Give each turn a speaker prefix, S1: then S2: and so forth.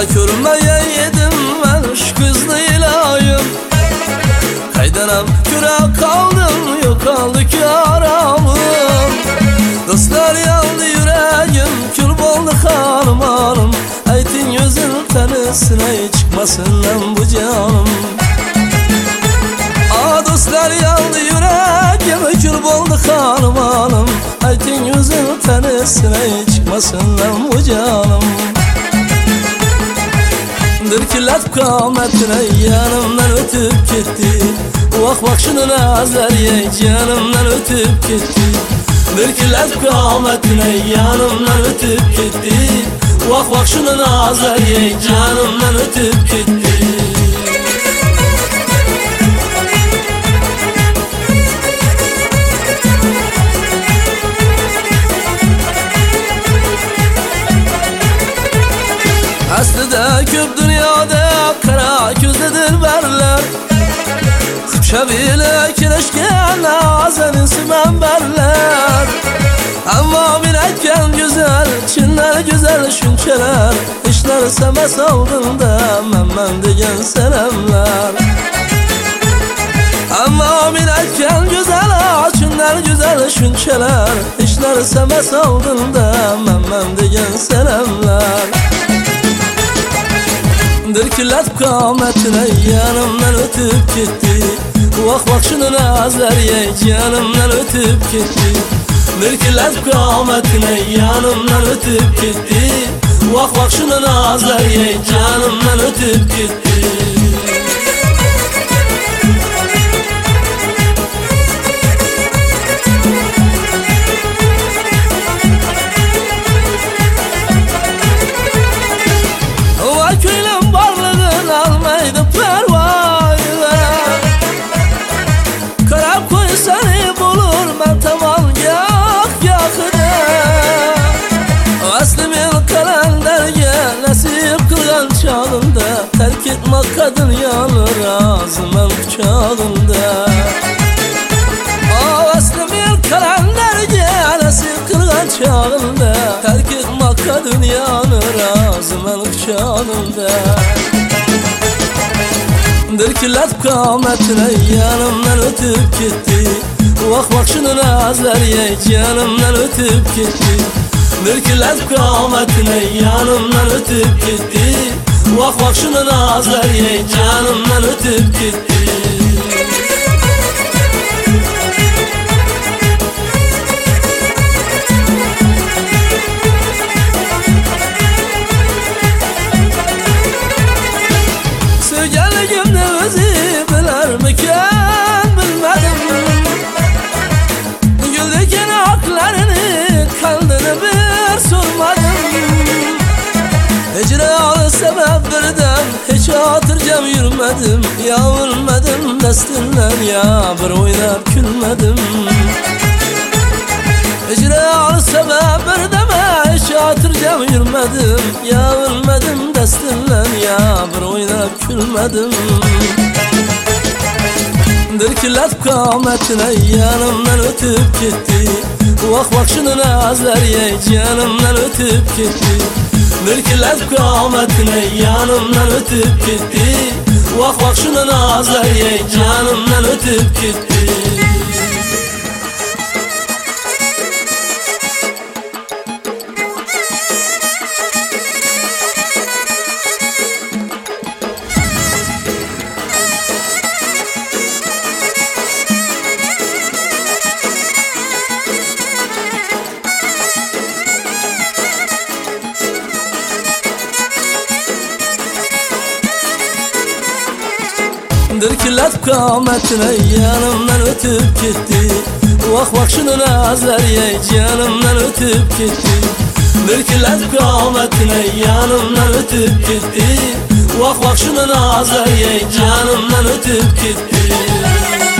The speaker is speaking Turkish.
S1: Körmeye yedim ben şu kızlı ilayım. Kaydanam küre kaldım, yok kaldı ki aramım. Dostlar yandı yüreğim, kül oldu hanım hanım. Aytin yüzün tenisine çıkmasın lan bu canım. Dostlar yandı yüreğim, kül oldu hanım hanım. Aytin yüzün tenisine çıkmasın lan bu canım. Dırkılat kametine yanımdan ötüp gitti. Vak vak şunu nazariye canımdan ötüp gitti. Dırkılat kametine yanımdan ötüp gitti. Vak vak şunu nazariye canımdan ötüp gitti. Aslında köp dünyada kara gözlü dilberler. Şabile kireçken azenin simen berler. Ama binekken güzel, çinler güzel şünçeler. İşler seme saldığında memmen degen selamlar. Ama binekken güzel, çinler güzel şünçeler. İşler seme saldığında memmen degen selamlar. Dırkılat kametine yanımdan ötüp gitti. Vak vak şunu nazariye canımdan ötüp gitti. Dırkılat kametine yanımdan ötüp gitti. Vak vak şunu nazariye canımdan ötüp gitti. Terk etme kadın yanır ağzımın bıçağında. Aslı bir kalender gelesi kırgan çağında. Terk etme kadın yanır ağzımın bıçağında. Dırkılat kametine yanımdan ötüp gitti. Vak vak şunu nazariye canımdan ötüp gitti. Dırkılat kametine yanımdan ötüp gitti. Vak vak şunu nazariye canımdan ötüp gitti. Sevgilim de özü biler miken bilmedim. Güldükken aklarını kaldığını bir sormadım. Hicralı sebeplerden hiç hatırcam yürümedim. Ya ölmedim destinden ya bir oynap külmedim. Hicralı sebeplerden hiç hatırcam yürümedim. Ya ölmedim destinden ya bir oynap külmedim. Dırkılat kametine yanımdan ötüp gitti. Vak vak şunu nazariye canımdan ötüp gitti. Dırkılat kametine yanımdan ötüp gitti. Vak vak şunu nazariye canımdan ötüp gitti. Dırkılat kametine yanımdan ötüp gitti. Vak vak şunu nazariye canımdan ötüp gitti. Dırkılat kametine yanımdan ötüp gitti. Vak vak şunu nazariye canımdan ötüp gitti.